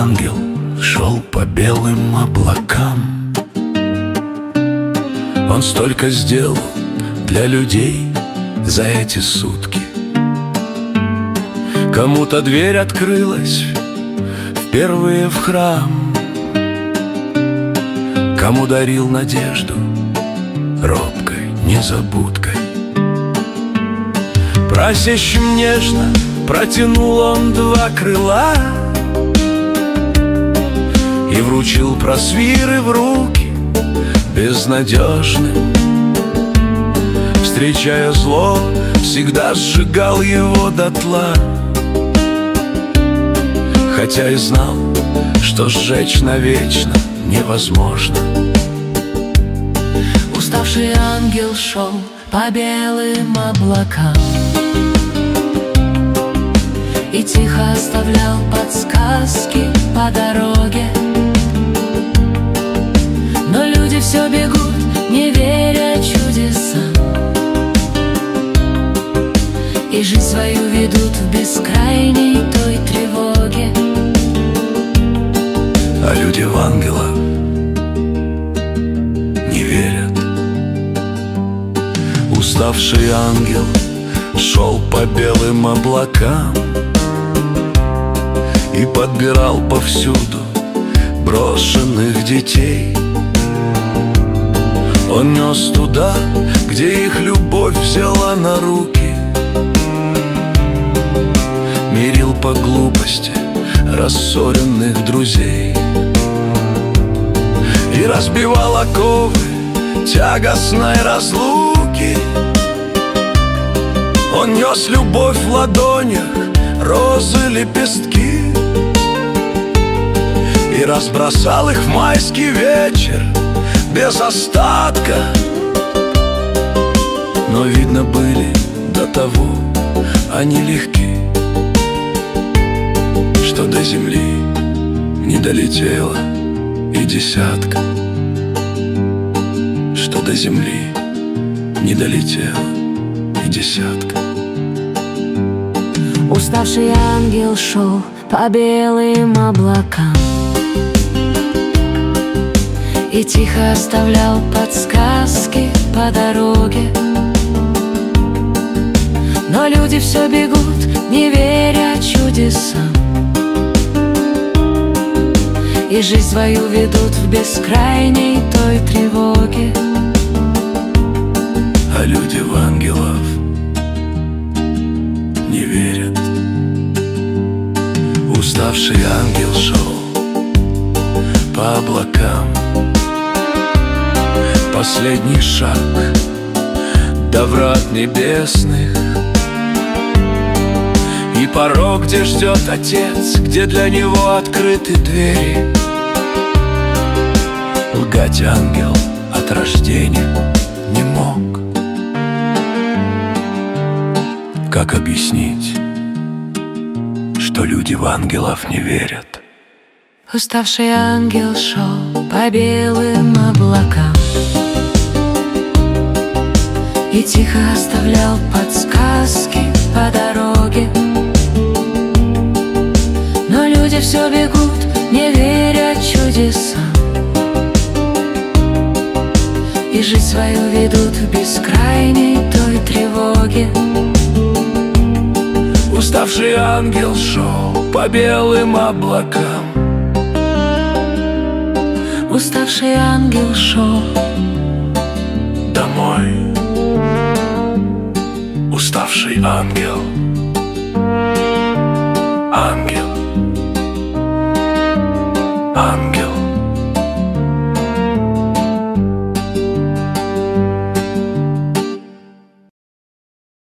ангел шел по белым облакам. Он столько сделал для людей за эти сутки. Кому-то дверь открылась впервые в храм, кому дарил надежду робкой незабудкой. Просящим нежно протянул он два крыла и вручил просвиры в руки безнадежным. Встречая зло, всегда сжигал его дотла, хотя и знал, что сжечь навечно невозможно. Уставший ангел шел по белым облакам и тихо оставлял подсказки по дороге. Но люди все бегут, не веря чудесам, и жизнь свою ведут в бескрайней той тревоге. А люди в ангелов не верят. Уставший ангел шел по белым облакам и подбирал повсюду брошенных детей. Он нес туда, где их любовь взяла на руки, мирил по глупости рассоренных друзей и разбивал оковы тягостной разлуки. Он нес любовь в ладонях, розы, лепестки, и разбросал их в майский вечер без остатка. Но, видно, были до того они легки, что до земли не долетела и десятка, что до земли не долетела и десятка. Уставший ангел шел по белым облакам и тихо оставлял подсказки по дороге. Но люди все бегут, не веря чудесам, и жизнь свою ведут в бескрайней той тревоге. А люди в ангелов не верят. Уставший ангел шел по облакам, последний шаг до врат небесных, и порог, где ждет Отец, где для него открыты двери. Лгать ангел от рождения не мог. Как объяснить, что люди в ангелов не верят? Уставший ангел шел по белым облакам и тихо оставлял подсказки по дороге. Но люди все бегут, не веря чудесам, и жизнь свою ведут в бескрайней той тревоге. Уставший ангел шел по белым облакам. Уставший ангел шел домой. Уставший ангел